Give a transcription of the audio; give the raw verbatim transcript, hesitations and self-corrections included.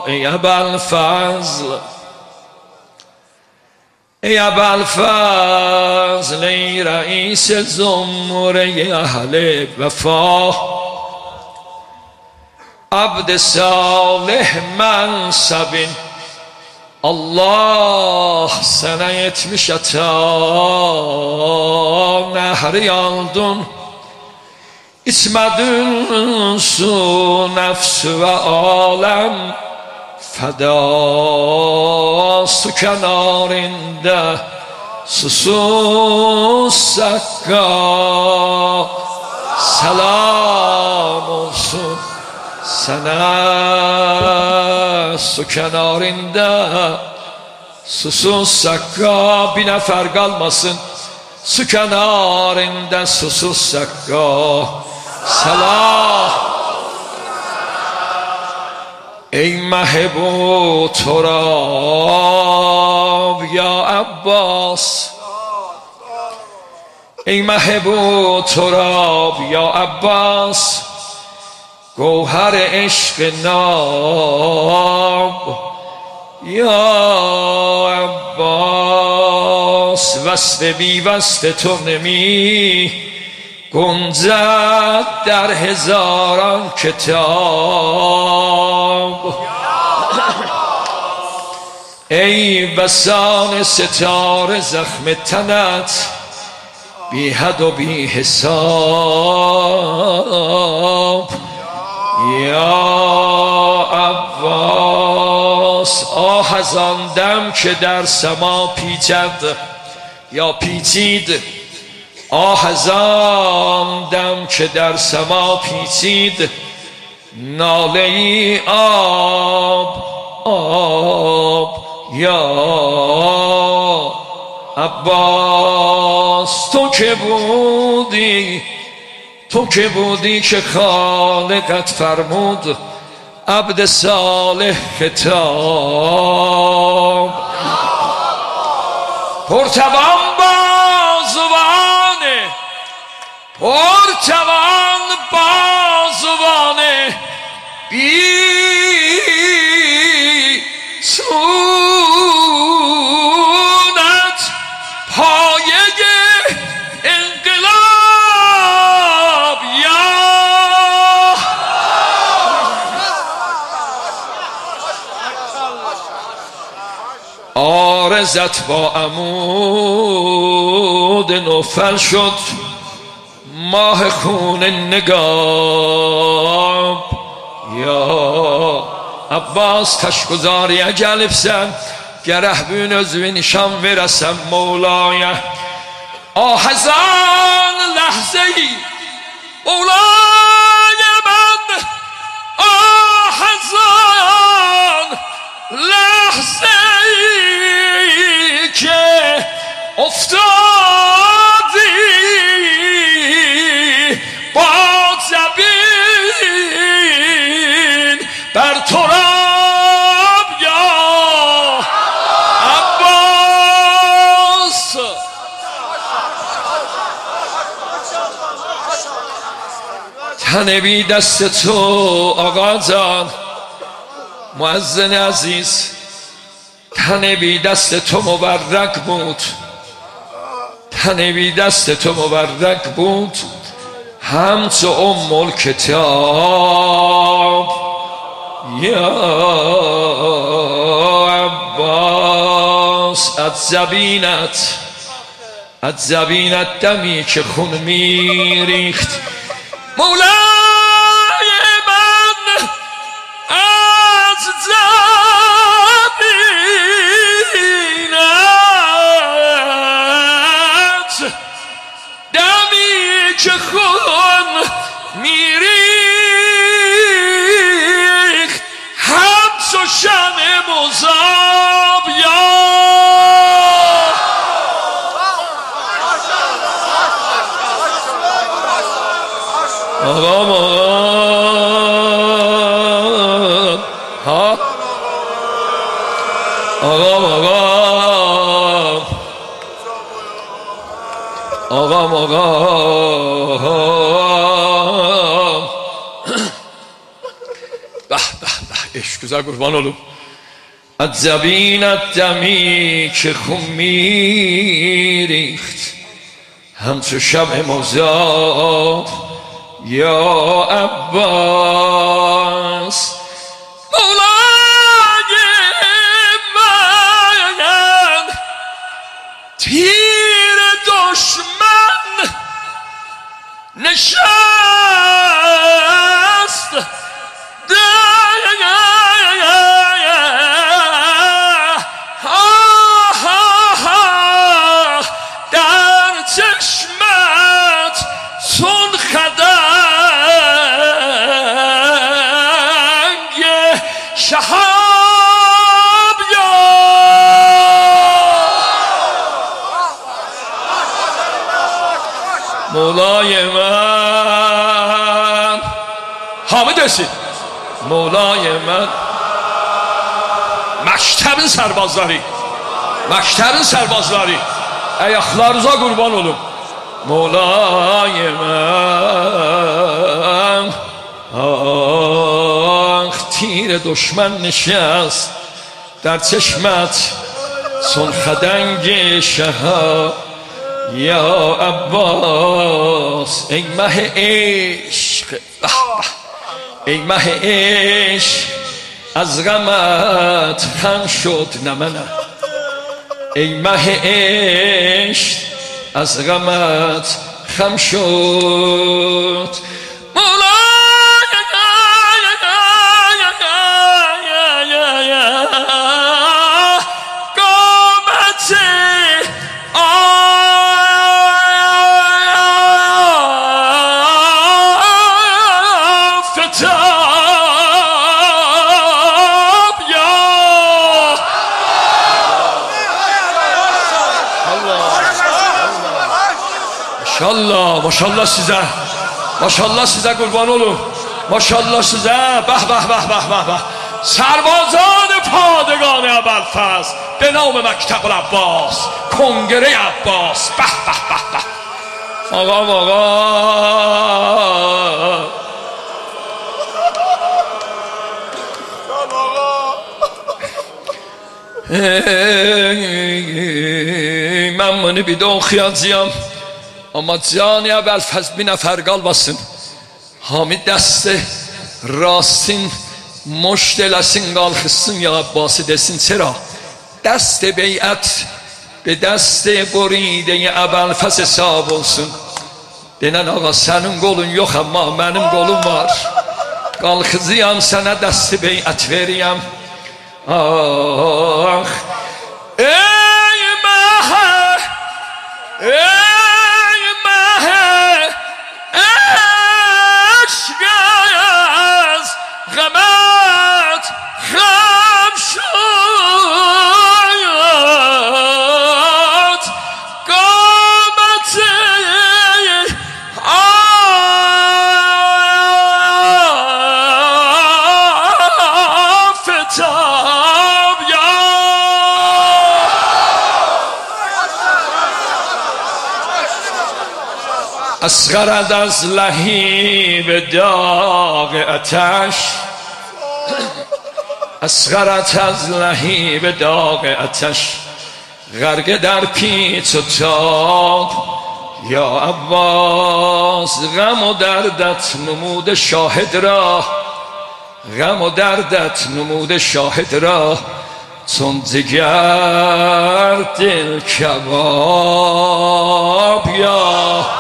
ای ابوالفضل ای ابوالفضل ای رئیس زمره اهل وفا عبد صالح منصب الله sana yetmiş ata nehri aldın içmedin su nefs ve alem feda su kenarında susuz sakka selam olsun sana su kenarında susuz sakka bir nefer kalmasın su kenarında susuz sakka selam ey mehbu turab ya Abbas ey mehbu turab ya Abbas گوهر عشق ناب یا عباس وصف بی وصف تو نمی گنجد در هزاران کتاب ای بسان ستاره زخم تنت بی حد و بی حساب یا عباس آه از آن دم که در سما پیچد یا پیچید آه از آن دم که در سما پیچید ناله ای آب آب یا عباس تو که بودی تو که بودی که خالقت فرمود عبد صالح خطاب پرتوان بازوانه پرتوان بازوانه بی سونت پایه آرزت با عمود نوفل شد ماه خون نگاب یا عباس تشگذاری اجل افسن گره بین ازوی نشان ورسم مولای آه از آن لحظه ای مولای من آه از آن لحظه که افتادی با زبین بر تراب یا عباس تن بی دست تو آقا جان مؤذن عزیز تن بی دست تو مبرک بود تن بی دست تو مبرک بود همچو ام الکتاب یا عباس از زبینت از زبینت دمی که خون میریخت مولا که خون میریخت همچو شمع مذاب یا آقا مغان ها آقا مغان آقا مغان به به به عشق گذر قربان olum از زبینت دمی که خون میریخت همچو شمع مزار یا عباس مولای من تیر دشمن نشست در چشمت چون خدنگ شهاب یا مولای من همه دستی مولای من مکتب سربازداری مکتب سربازداری ayaklarınıza kurban olun Mevlayım ah تیر دشمن نشست در چشمت چون خدنگ شهاب یا عباس ای مه عشق ای مه عشق از غمت خم شد نمنه ای مه عشق از غمت خم شد ماشاءالله ماشاءالله size ماشاءالله size kurban olun ماشاءالله size به به به به به به سربازان پادگان ابوالفضل به نام مکتب العباس کنگره عباس به به به به آقا آقا من منی بیدون خیانزیم اما جانی ابوالفضل bir nefer qalmasın Hamid dəstə rastın moşt eləsin qalxısın ya Abbasi desin çera dəst beyət be dəst buridə Əbəlfəz hesab olsun denən ağa sənin qolun yox amma mənim qolum var qalxızıyam sənə dəst beyət veriyəm ah ey məhə ey غمت خم شد قامت آفتاب یا اصغرد از لهیب داغ آتش اصغرت از لهیب داغ آتش غرق در پیچ و تاب یا عباس غم و دردت نمود شاهد را غم و دردت نمود شاهد را چون جگر دل کباب یا